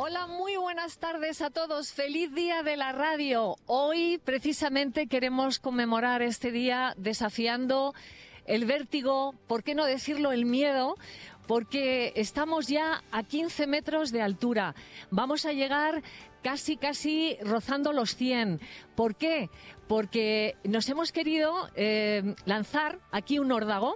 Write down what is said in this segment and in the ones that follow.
Hola, muy buenas tardes a todos. Feliz día de la radio. Hoy precisamente queremos conmemorar este día desafiando el vértigo, por qué no decirlo el miedo, porque estamos ya a 15 metros de altura. Vamos a llegar casi rozando los 100. ¿Por qué? Porque nos hemos querido lanzar aquí un órdago.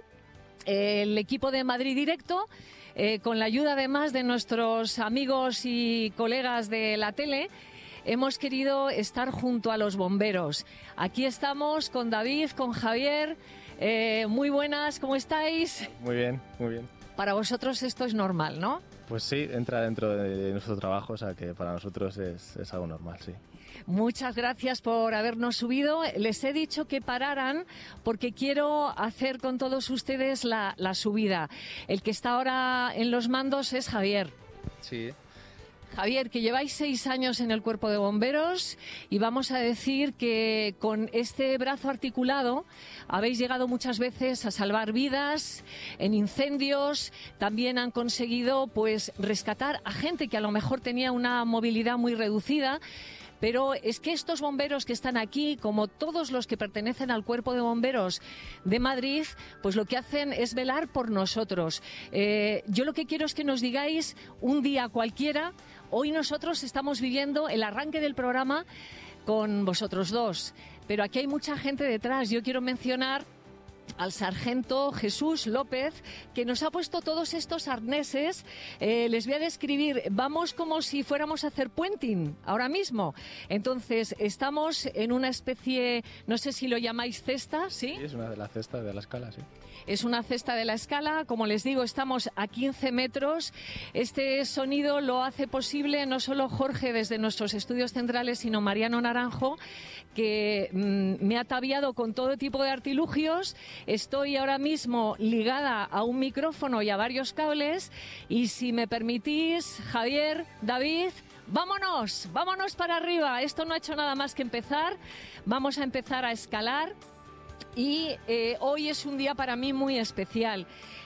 El equipo de Madrid Directo, con la ayuda además de nuestros amigos y colegas de la tele, hemos querido estar junto a los bomberos. Aquí estamos con David, con Javier. Muy buenas, ¿cómo estáis? Muy bien, muy bien. Para vosotros esto es normal, ¿no? Pues sí, entra dentro de nuestro trabajo, o sea que para nosotros es algo normal, sí. Muchas gracias por habernos subido. Les he dicho que pararan porque quiero hacer con todos ustedes la subida. El que está ahora en los mandos es Javier. Sí. Javier, que lleváis 6 años en el Cuerpo de Bomberos y vamos a decir que con este brazo articulado habéis llegado muchas veces a salvar vidas en incendios. También han conseguido pues rescatar a gente que a lo mejor tenía una movilidad muy reducida. Pero es que estos bomberos que están aquí, como todos los que pertenecen al Cuerpo de Bomberos de Madrid, pues lo que hacen es velar por nosotros. Yo lo que quiero es que nos digáis un día cualquiera. Hoy nosotros estamos viviendo el arranque del programa con vosotros dos, pero aquí hay mucha gente detrás. Yo quiero mencionar al sargento Jesús López, que nos ha puesto todos estos arneses. Les voy a describir, vamos como si fuéramos a hacer puenting ahora mismo. Entonces, estamos en una especie, no sé si lo llamáis cesta, ¿sí? Sí, es una de las cestas de la escala, sí. Es una cesta de la escala, como les digo, estamos a 15 metros. Este sonido lo hace posible no solo Jorge desde nuestros estudios centrales, sino Mariano Naranjo, que me ha ataviado con todo tipo de artilugios. Estoy ahora mismo ligada a un micrófono y a varios cables y si me permitís, Javier, David, vámonos para arriba. Esto no ha hecho nada más que empezar. Vamos a empezar a escalar y hoy es un día para mí muy especial.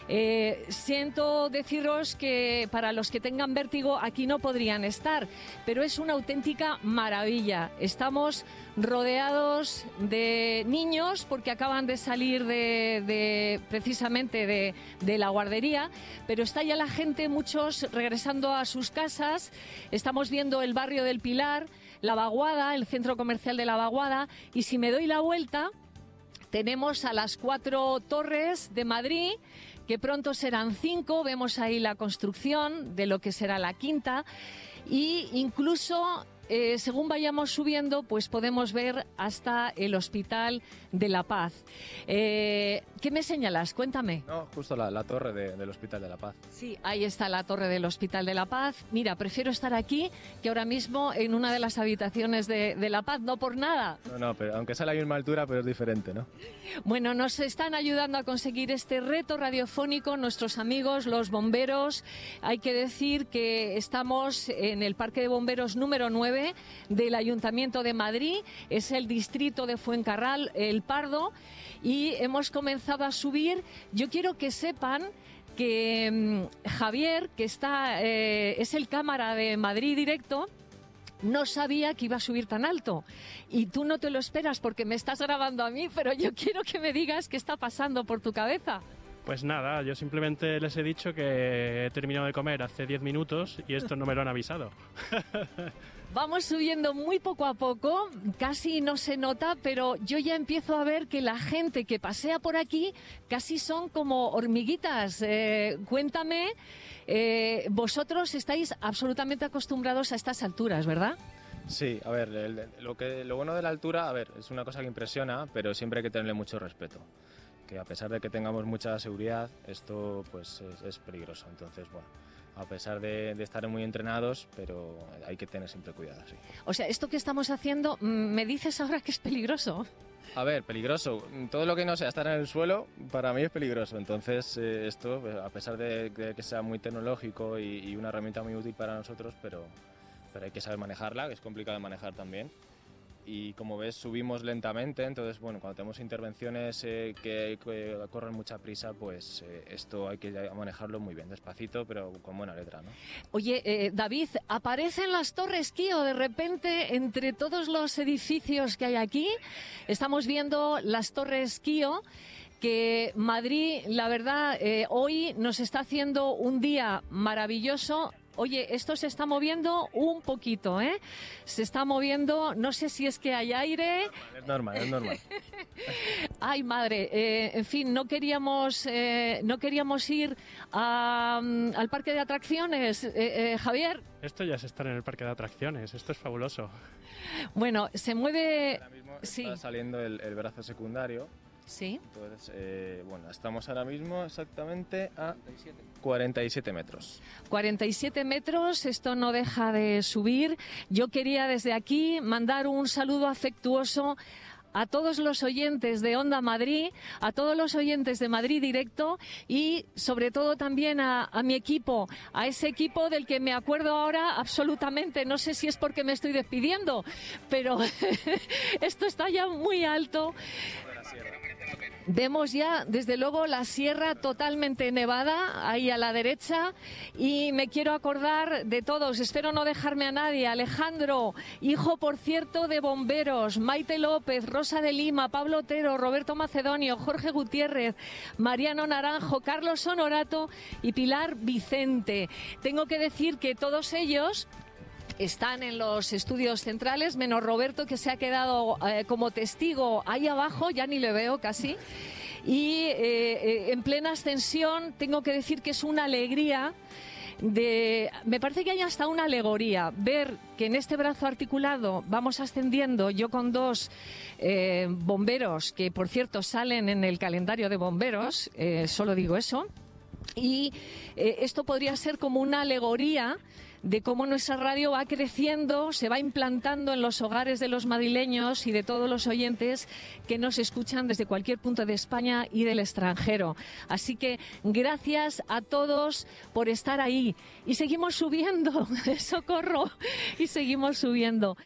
Siento deciros que para los que tengan vértigo aquí no podrían estar, pero es una auténtica maravilla. Estamos rodeados de niños porque acaban de salir precisamente de la guardería, pero está ya la gente, muchos regresando a sus casas. Estamos viendo el barrio del Pilar, La Vaguada, el centro comercial de La Vaguada, y si me doy la vuelta tenemos a las 4 torres de Madrid, que pronto serán 5, vemos ahí la construcción de lo que será la quinta, y incluso según vayamos subiendo, pues podemos ver hasta el Hospital de la Paz. ¿Qué me señalas? Cuéntame. No, justo la torre del Hospital de la Paz. Sí, ahí está la torre del Hospital de la Paz. Mira, prefiero estar aquí que ahora mismo en una de las habitaciones de la Paz, no por nada. No, pero aunque sea a la misma altura, pero es diferente, ¿no? Bueno, nos están ayudando a conseguir este reto radiofónico nuestros amigos, los bomberos. Hay que decir que estamos en el Parque de Bomberos número 9 del Ayuntamiento de Madrid, es el distrito de Fuencarral, El Pardo, y hemos comenzado a subir. Yo quiero que sepan que Javier, que es el cámara de Madrid Directo, no sabía que iba a subir tan alto. Y tú no te lo esperas porque me estás grabando a mí, pero yo quiero que me digas qué está pasando por tu cabeza. Pues nada, yo simplemente les he dicho que he terminado de comer hace 10 minutos y esto no me lo han avisado. Vamos subiendo muy poco a poco, casi no se nota, pero yo ya empiezo a ver que la gente que pasea por aquí casi son como hormiguitas. Cuéntame, vosotros estáis absolutamente acostumbrados a estas alturas, ¿verdad? Sí, a ver, lo bueno de la altura, a ver, es una cosa que impresiona, pero siempre hay que tenerle mucho respeto. Que a pesar de que tengamos mucha seguridad, esto pues es peligroso. Entonces, bueno, a pesar de estar muy entrenados, pero hay que tener siempre cuidado, sí. O sea, esto que estamos haciendo, ¿me dices ahora que es peligroso? A ver, peligroso. Todo lo que no sea estar en el suelo, para mí es peligroso. Entonces, esto, a pesar de que sea muy tecnológico y una herramienta muy útil para nosotros, pero hay que saber manejarla, que es complicado de manejar también. y como ves subimos lentamente, entonces bueno, cuando tenemos intervenciones que corren mucha prisa, pues esto hay que manejarlo muy bien, despacito pero con buena letra, ¿no? Oye, David, aparecen las Torres Kío de repente entre todos los edificios que hay aquí. Estamos viendo las Torres Kío, que Madrid, la verdad, hoy nos está haciendo un día maravilloso. Oye, esto se está moviendo un poquito, ¿eh? Se está moviendo, no sé si es que hay aire. Es normal. Ay, madre, en fin, no queríamos ir al parque de atracciones, Javier. Esto ya es estar en el parque de atracciones, esto es fabuloso. Bueno, se mueve... Ahora mismo Sí. está saliendo el brazo secundario. Sí. Entonces, bueno, estamos ahora mismo exactamente a 47 metros. 47 metros, esto no deja de subir. Yo quería desde aquí mandar un saludo afectuoso a todos los oyentes de Onda Madrid, a todos los oyentes de Madrid Directo y sobre todo también a mi equipo, a ese equipo del que me acuerdo ahora absolutamente. No sé si es porque me estoy despidiendo, pero esto está ya muy alto. Vemos ya, desde luego, la sierra totalmente nevada, ahí a la derecha, y me quiero acordar de todos, espero no dejarme a nadie. Alejandro, hijo, por cierto, de bomberos, Maite López, Rosa de Lima, Pablo Otero, Roberto Macedonio, Jorge Gutiérrez, Mariano Naranjo, Carlos Honorato y Pilar Vicente. Tengo que decir que todos ellos están en los estudios centrales, menos Roberto, que se ha quedado como testigo ahí abajo, ya ni le veo casi. Y en plena ascensión tengo que decir que es una alegría. Me parece que hay hasta una alegoría, ver que en este brazo articulado vamos ascendiendo, yo con dos bomberos, que por cierto salen en el calendario de bomberos, solo digo eso, y esto podría ser como una alegoría de cómo nuestra radio va creciendo, se va implantando en los hogares de los madrileños y de todos los oyentes que nos escuchan desde cualquier punto de España y del extranjero. Así que gracias a todos por estar ahí. Y seguimos subiendo, ¡socorro! Y seguimos subiendo.